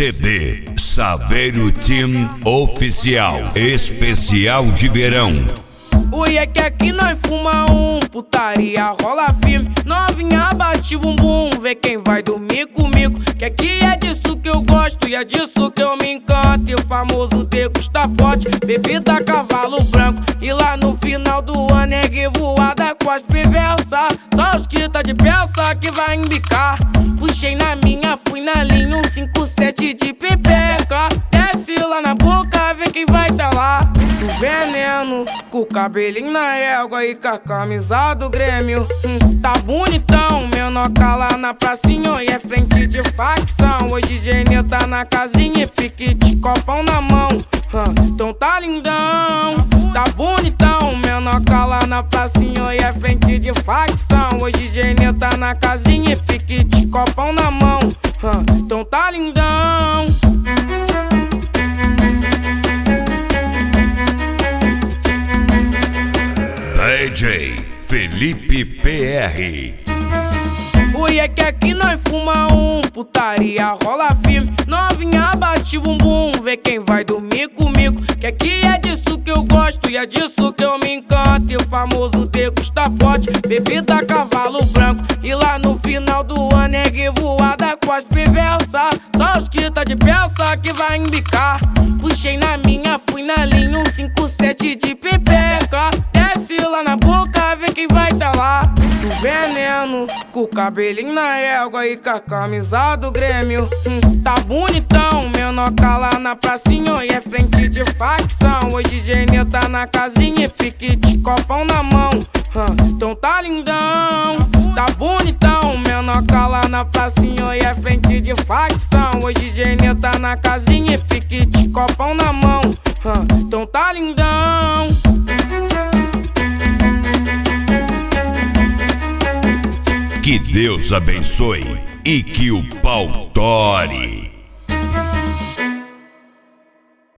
CD Saveiro Team Oficial Especial de Verão. Oi, é que aqui nós fuma putaria rola firme. Novinha bate bumbum, vê quem vai dormir comigo. Que aqui é disso que eu gosto e é disso que eu me encanto. E o famoso degusta forte, bebida cavalo branco. E lá no final do ano é revoada com as perversas. Só os que tá de peça que vai embicar. Puxei na minha, fui na linha 157 de pepeca. Desce lá na boca, vê quem vai tá lá. Do veneno, com o cabelinho na égua e com a camisa do Grêmio. Tá bonitão, menoca lá na pracinha e é frente de facção. Hoje Jenny tá na casinha e piquete, copão na mão. Então tá lindão, tá bonitão, menoca lá na pracinha e é frente de facção. Hoje Jenny tá na casinha e piquete, copão na mão. Então tá lindão. DJ Felipe PR. Oi, é que aqui nós fuma putaria rola firme. Novinha bate bumbum, vê quem vai dormir comigo. Que aqui é disso que eu gosto e é disso que eu me encanto. E o famoso degusta forte, bebida cavalo branco. E lá no final do ano é revoada com as perversas. Só os que tá de peça que vai embicar. Puxei na minha, fui na linha 157 de pepeca. Desce lá na boca, vê quem vai tá lá. Do veneno, com o cabelinho na égua e com a camisa do Grêmio. Tá bonitão, menoca lá na pracinha e é frente de facção. Hoje Jenny tá na casinha e piquete, copão na mão. Então tá lindão, tá bonitão, menoca lá na pracinha e é frente de facção. Hoje Jenny tá na casinha e piquete, copão na mão. Então tá lindão. Que Deus abençoe e que o pau tore.